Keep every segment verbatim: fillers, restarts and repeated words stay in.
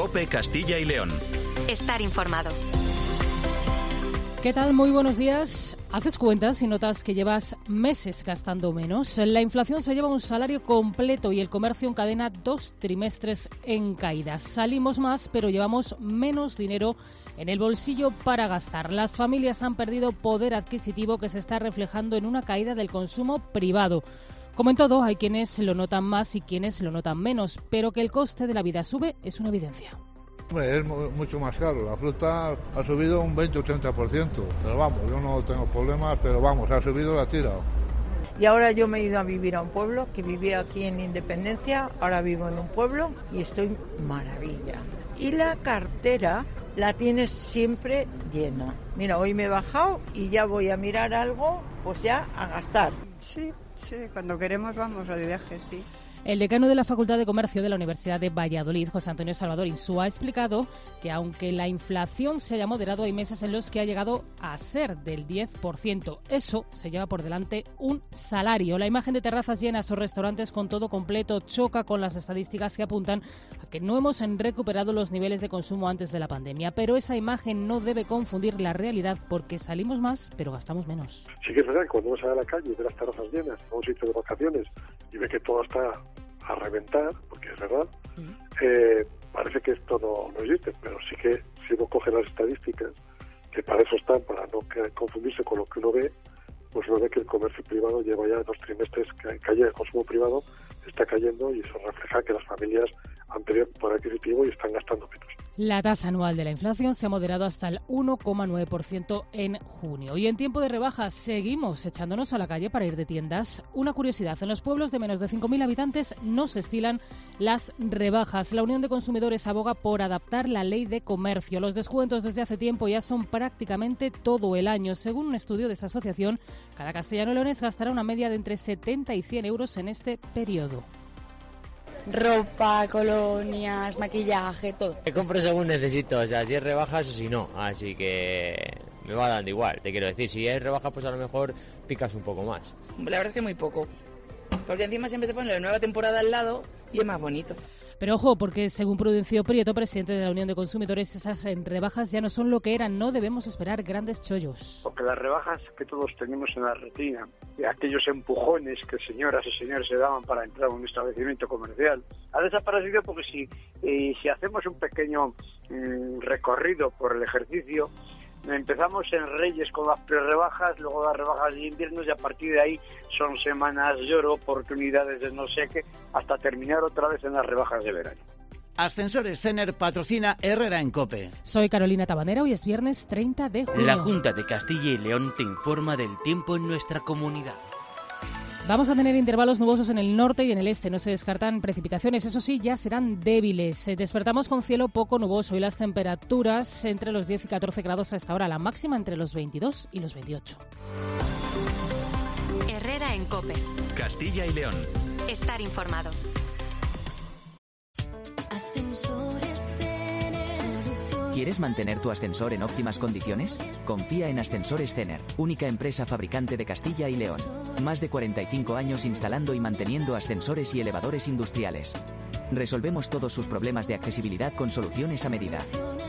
COPE Castilla y León. Estar informado. ¿Qué tal? Muy buenos días. ¿Haces cuentas y notas que llevas meses gastando menos? La inflación se lleva un salario completo y el comercio encadena dos trimestres en caída. Salimos más, pero llevamos menos dinero en el bolsillo para gastar. Las familias han perdido poder adquisitivo que se está reflejando en una caída del consumo privado. Como en todo, hay quienes lo notan más y quienes lo notan menos, pero que el coste de la vida sube es una evidencia. Es mucho más caro, la fruta ha subido un veinte o treinta por ciento, pero vamos, yo no tengo problemas, pero vamos, ha subido la tira. Y ahora yo me he ido a vivir a un pueblo, que vivía aquí en Independencia, ahora vivo en un pueblo y estoy maravilla. Y la cartera la tienes siempre llena. Mira, hoy me he bajado y ya voy a mirar algo, pues ya a gastar. Sí, sí, cuando queremos vamos a de viaje, sí. El decano de la Facultad de Comercio de la Universidad de Valladolid, José Antonio Salvador Insúa, ha explicado que aunque la inflación se haya moderado, hay meses en los que ha llegado a ser del diez por ciento. Eso se lleva por delante un salario. La imagen de terrazas llenas o restaurantes con todo completo choca con las estadísticas que apuntan a que no hemos recuperado los niveles de consumo antes de la pandemia. Pero esa imagen no debe confundir la realidad porque salimos más, pero gastamos menos. Sí que es verdad que cuando uno sale a la calle y ve las terrazas llenas, a un sitio de vacaciones y ve que todo está a reventar, porque es verdad, uh-huh. eh, parece que esto no, no existe, pero sí que si uno coge las estadísticas, que para eso están, para no confundirse con lo que uno ve, pues uno ve que el comercio privado lleva ya dos trimestres que cae, el consumo privado está cayendo y eso refleja que las familias han perdido poder adquisitivo y están gastando menos. La tasa anual de la inflación se ha moderado hasta el uno coma nueve por ciento en junio. Y en tiempo de rebajas seguimos echándonos a la calle para ir de tiendas. Una curiosidad, en los pueblos de menos de cinco mil habitantes no se estilan las rebajas. La Unión de Consumidores aboga por adaptar la ley de comercio. Los descuentos desde hace tiempo ya son prácticamente todo el año. Según un estudio de esa asociación, cada castellano-leonés gastará una media de entre setenta y cien euros en este periodo. Ropa, colonias, maquillaje, todo. Me compro según necesito, o sea, si es rebajas o si no, así que me va dando igual, te quiero decir, si es rebaja pues a lo mejor picas un poco más. La verdad es que muy poco, porque encima siempre te ponen la nueva temporada al lado y es más bonito. Pero ojo, porque según Prudencio Prieto, presidente de la Unión de Consumidores, esas rebajas ya no son lo que eran, no debemos esperar grandes chollos. Porque las rebajas que todos tenemos en la rutina, y aquellos empujones que señoras y señores se daban para entrar a un establecimiento comercial, ha desaparecido porque si, eh, si hacemos un pequeño mm, recorrido por el ejercicio, empezamos en Reyes con las pre-rebajas, luego las rebajas de invierno y a partir de ahí son semanas de oro, oportunidades de no sé qué, hasta terminar otra vez en las rebajas de verano. Ascensores Cener patrocina Herrera en COPE. Soy Carolina Tabanera, hoy es viernes treinta de junio. La Junta de Castilla y León te informa del tiempo en nuestra comunidad. Vamos a tener intervalos nubosos en el norte y en el este. No se descartan precipitaciones, eso sí, ya serán débiles. Despertamos con cielo poco nuboso y las temperaturas entre los diez y catorce grados a esta hora. La máxima entre los veintidós y los veintiocho. Herrera en COPE. Castilla y León. Estar informado. ¿Quieres mantener tu ascensor en óptimas condiciones? Confía en Ascensores Cener, única empresa fabricante de Castilla y León. Más de cuarenta y cinco años instalando y manteniendo ascensores y elevadores industriales. Resolvemos todos sus problemas de accesibilidad con soluciones a medida.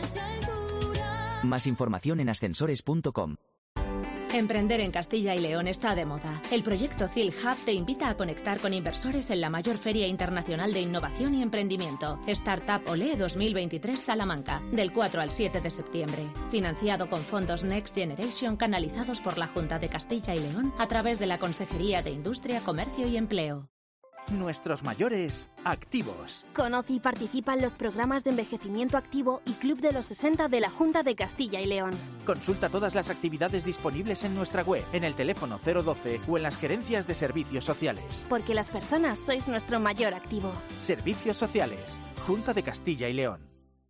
Más información en ascensores punto com. Emprender en Castilla y León está de moda. El proyecto C I L Hub te invita a conectar con inversores en la mayor feria internacional de innovación y emprendimiento, Startup Olé dos mil veintitrés Salamanca, del cuatro al siete de septiembre. Financiado con fondos Next Generation canalizados por la Junta de Castilla y León a través de la Consejería de Industria, Comercio y Empleo. Nuestros mayores activos. Conoce y participa en los programas de envejecimiento activo y Club de los sesenta de la Junta de Castilla y León. Consulta todas las actividades disponibles en nuestra web, en el teléfono cero doce o en las gerencias de servicios sociales. Porque las personas sois nuestro mayor activo. Servicios sociales. Junta de Castilla y León.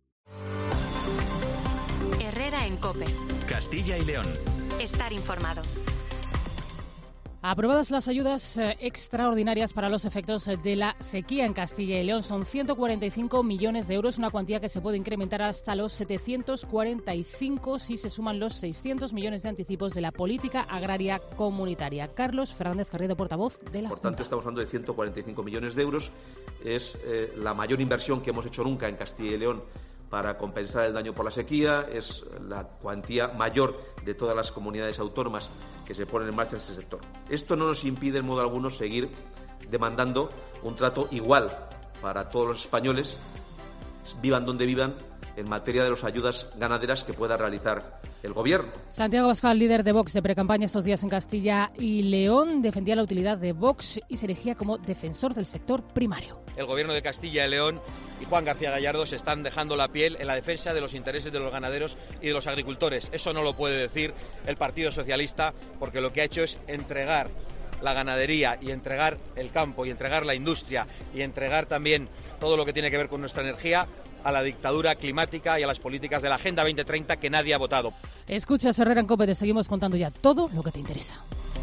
Herrera en COPE. Castilla y León. Estar informado. Aprobadas las ayudas eh, extraordinarias para los efectos de la sequía en Castilla y León. Son ciento cuarenta y cinco millones de euros, una cuantía que se puede incrementar hasta los setecientos cuarenta y cinco si se suman los seiscientos millones de anticipos de la política agraria comunitaria. Carlos Fernández Carriedo, portavoz de la Por tanto, Junta. estamos hablando de ciento cuarenta y cinco millones de euros. Es eh, la mayor inversión que hemos hecho nunca en Castilla y León para compensar el daño por la sequía, es la cuantía mayor de todas las comunidades autónomas que se ponen en marcha en ese sector. Esto no nos impide en modo alguno seguir demandando un trato igual para todos los españoles, vivan donde vivan, en materia de las ayudas ganaderas que pueda realizar el Gobierno. Santiago Abascal, líder de Vox de precampaña estos días en Castilla y León, defendía la utilidad de Vox y se erigía como defensor del sector primario. El Gobierno de Castilla y León y Juan García Gallardo se están dejando la piel en la defensa de los intereses de los ganaderos y de los agricultores. Eso no lo puede decir el Partido Socialista, porque lo que ha hecho es entregar la ganadería y entregar el campo y entregar la industria y entregar también todo lo que tiene que ver con nuestra energía a la dictadura climática y a las políticas de la Agenda veinte treinta que nadie ha votado. Escuchas Herrera en COPE, te seguimos contando ya todo lo que te interesa.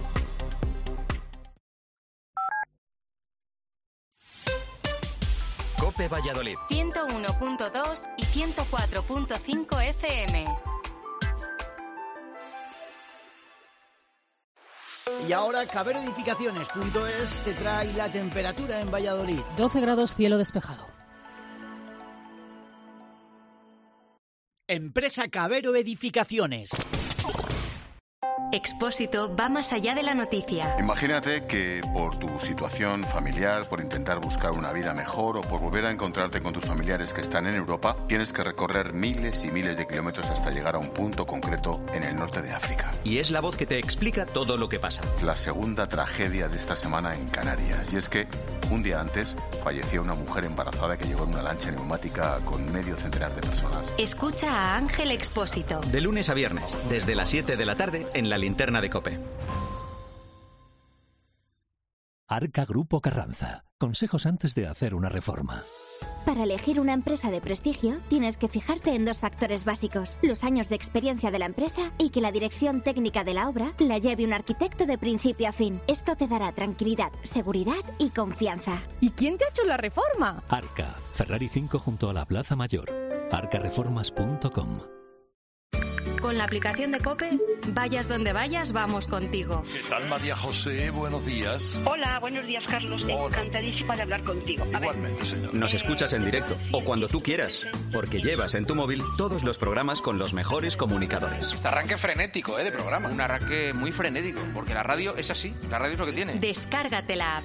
COPE Valladolid. ciento uno punto dos y ciento cuatro punto cinco F M. Y ahora Cabero Edificaciones punto es te trae la temperatura en Valladolid. doce grados, cielo despejado. Empresa Cabero Edificaciones. Expósito va más allá de la noticia. Imagínate que por tu situación familiar, por intentar buscar una vida mejor o por volver a encontrarte con tus familiares que están en Europa, tienes que recorrer miles y miles de kilómetros hasta llegar a un punto concreto en el norte de África. Y es la voz que te explica todo lo que pasa. La segunda tragedia de esta semana en Canarias. Y es que un día antes falleció una mujer embarazada que llegó en una lancha neumática con medio centenar de personas. Escucha a Ángel Expósito. De lunes a viernes, desde las siete de la tarde, en la linterna de COPE. Arca Grupo Carranza. Consejos antes de hacer una reforma. Para elegir una empresa de prestigio, tienes que fijarte en dos factores básicos: los años de experiencia de la empresa y que la dirección técnica de la obra la lleve un arquitecto de principio a fin. Esto te dará tranquilidad, seguridad y confianza. ¿Y quién te ha hecho la reforma? Arca, Ferrari cinco junto a la Plaza Mayor. arca reformas punto com. Con la aplicación de COPE, vayas donde vayas, vamos contigo. ¿Qué tal, María José? Buenos días. Hola, buenos días, Carlos. Hola. Encantadísima de hablar contigo. A Igualmente, ver. señor. Nos escuchas en directo o cuando tú quieras, porque llevas en tu móvil todos los programas con los mejores comunicadores. Este arranque frenético, ¿eh? De programa. Un arranque muy frenético, porque la radio es así. La radio es lo que tiene. Descárgate la app.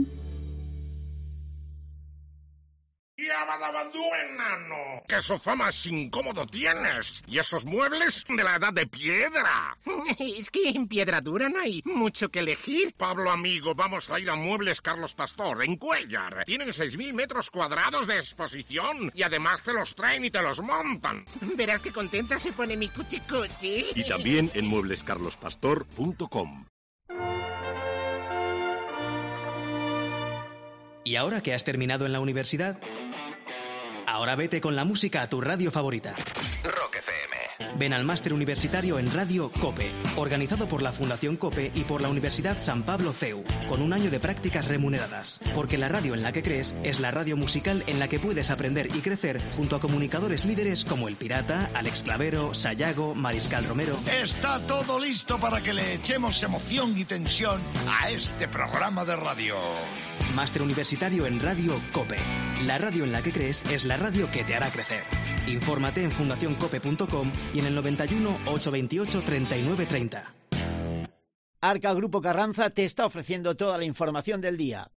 ¡Yabadabandú, enano! ¡Qué sofá más incómodo tienes! ¿Y esos muebles de la edad de piedra? Es que en piedra dura no hay mucho que elegir. Pablo, amigo, vamos a ir a Muebles Carlos Pastor, en Cuéllar. Tienen seis mil metros cuadrados de exposición y además te los traen y te los montan. Verás qué contenta se pone mi cuchi-cuchi. Y también en muebles carlos pastor punto com. ¿Y ahora que has terminado en la universidad? Ahora vete con la música a tu radio favorita. Rock F M. Ven al máster universitario en Radio COPE, organizado por la Fundación COPE y por la Universidad San Pablo C E U, con un año de prácticas remuneradas. Porque la radio en la que crees es la radio musical en la que puedes aprender y crecer junto a comunicadores líderes como El Pirata, Alex Clavero, Sayago, Mariscal Romero. Está todo listo para que le echemos emoción y tensión a este programa de radio. Máster universitario en Radio COPE. La radio en la que crees es la radio que te hará crecer. Infórmate en fundación cope punto com y en el noventa y uno, ochocientos veintiocho, treinta y nueve treinta. Arca Grupo Carranza te está ofreciendo toda la información del día.